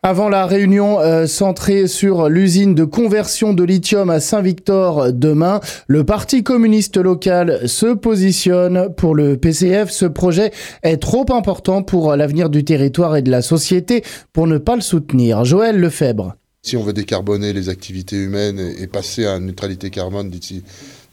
Avant la réunion centrée sur l'usine de conversion de lithium à Saint-Victor demain, le Parti communiste local se positionne. Pour le PCF, ce projet est trop important pour l'avenir du territoire et de la société pour ne pas le soutenir. Joël Lefebvre. Si on veut décarboner les activités humaines et passer à une neutralité carbone d'ici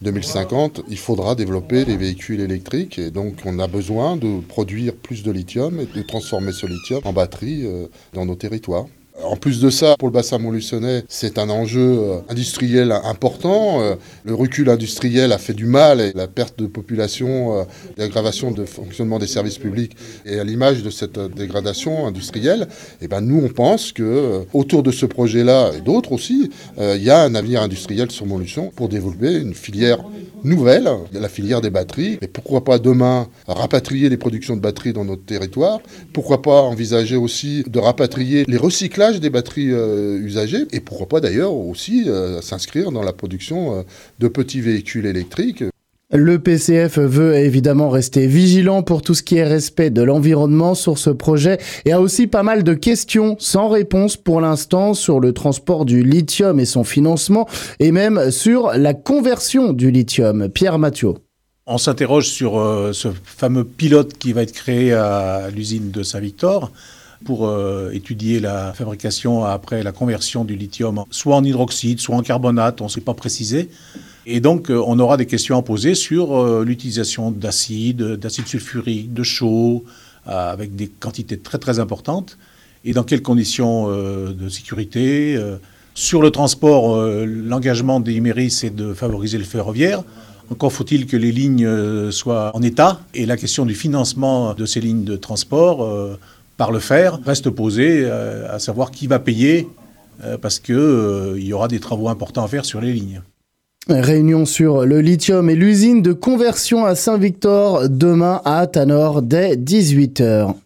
2050, il faudra développer les véhicules électriques. Et donc on a besoin de produire plus de lithium et de transformer ce lithium en batterie dans nos territoires. En plus de ça, pour le bassin montluçonnais, c'est un enjeu industriel important. Le recul industriel a fait du mal et la perte de population, l'aggravation de fonctionnement des services publics. Et à l'image de cette dégradation industrielle, nous on pense que autour de ce projet-là et d'autres aussi, il y a un avenir industriel sur Montluçon pour développer une filière nouvelle, la filière des batteries. Et pourquoi pas demain rapatrier les productions de batteries dans notre territoire? Pourquoi pas envisager aussi de rapatrier les recyclages des batteries usagées, et pourquoi pas d'ailleurs aussi s'inscrire dans la production de petits véhicules électriques. Le PCF veut évidemment rester vigilant pour tout ce qui est respect de l'environnement sur ce projet et a aussi pas mal de questions sans réponse pour l'instant sur le transport du lithium et son financement et même sur la conversion du lithium. Pierre Mathieu. On s'interroge sur ce fameux pilote qui va être créé à l'usine de Saint-Victor pour étudier la fabrication après la conversion du lithium, soit en hydroxyde, soit en carbonate, on ne sait pas préciser. Et donc, on aura des questions à poser sur l'utilisation d'acide sulfurique, de chaux, avec des quantités très très importantes, et dans quelles conditions de sécurité. Sur le transport, l'engagement des Imerys, c'est de favoriser le ferroviaire. Encore faut-il que les lignes soient en état, et la question du financement de ces lignes de transport par le fer reste posée, à savoir qui va payer, parce qu'il y aura des travaux importants à faire sur les lignes. Réunion sur le lithium et l'usine de conversion à Saint-Victor demain à Tanor dès 18h.